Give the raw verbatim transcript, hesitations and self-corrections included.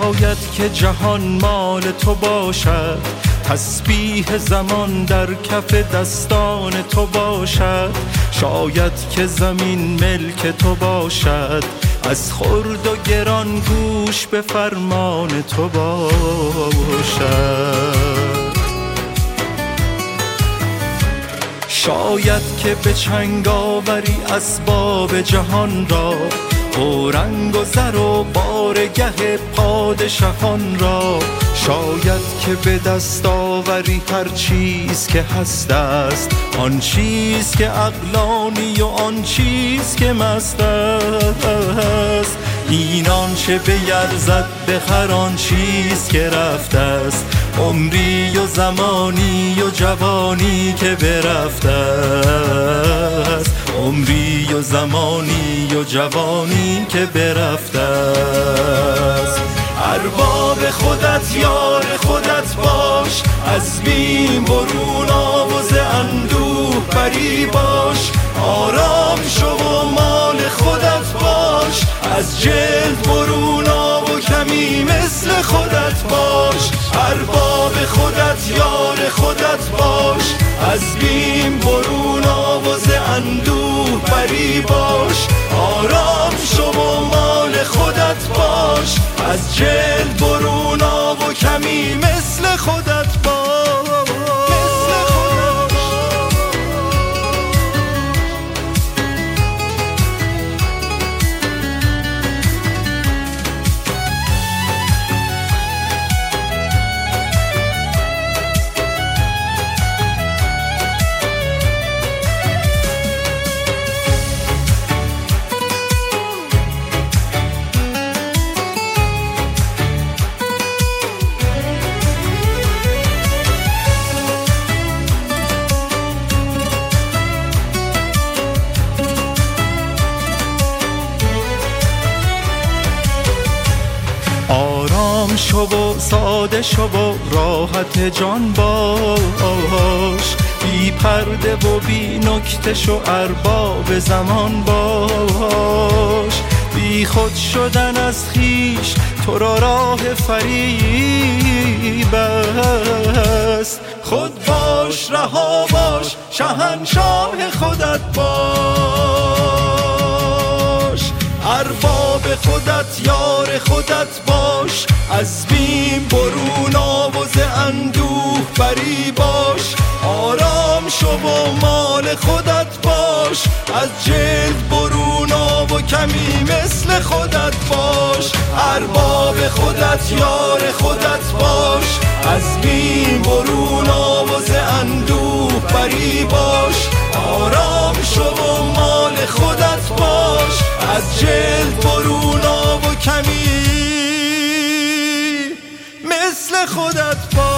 شاید که جهان مال تو باشد، تسبیح زمان در کف دستان تو باشد. شاید که زمین ملک تو باشد، از خرد و گران گوش به فرمان تو باشد. شاید که به چنگ آوری اسباب جهان را، و رنگ و زر و بارگه پادشاهان را. شاید که به دست آوری هر چیز که هست است، آن چیز که عقلانی و آن چیز که مست است. این آنچه بیرزد به هر آن چیز که رفته است، عمری و زمانی و جوانی که برفته است. عمری و زمانی و جوانی که برفته است. ارباب خودت یار خودت باش، از بیم برون آوز اندوه بری باش. آرام شو و مال خودت باش، از جلد برون آ و کمی مثل خودت باش. ارباب خودت یار خودت باش، از بیم برون آوز اندوه بری باش. آرام شو و مال خودت باش، از جلد برون آ و کمی مثل خودت باش. شو و ساده شو و راحت جان باش، بی پرده و بی نکته شو ارباب زمان باش. بی خود شدن از خیش تو را راه فریب است. خود باش رها باش شهنشاه خودت باش. ارباب خودت یار خودت باش، از بیم برون آوز اندوه بری باش. آرام شو و مال خودت باش، از جلد برون آ و کمی مثل خودت باش. ارباب خودت یار خودت باش، از بیم برون آوز اندوه بری باش. آرام شو و مال خودت باش، از جلد برون آ و کمی مثل خودت باش.